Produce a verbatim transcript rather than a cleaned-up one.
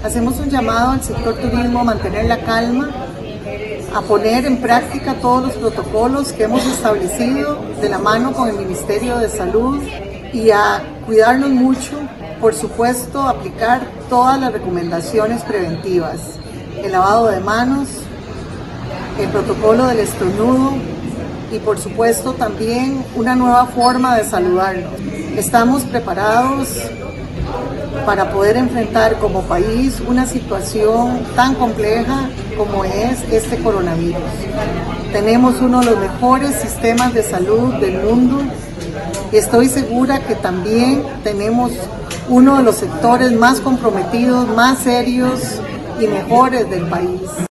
Hacemos un llamado al sector turismo a mantener la calma, a poner en práctica todos los protocolos que hemos establecido de la mano con el Ministerio de Salud y a cuidarnos mucho, por supuesto, aplicar todas las recomendaciones preventivas, el lavado de manos, el protocolo del estornudo y por supuesto también una nueva forma de saludarnos. Estamos preparados para poder enfrentar como país una situación tan compleja como es este coronavirus. Tenemos uno de los mejores sistemas de salud del mundo y estoy segura que también tenemos uno de los sectores más comprometidos, más serios y mejores del país.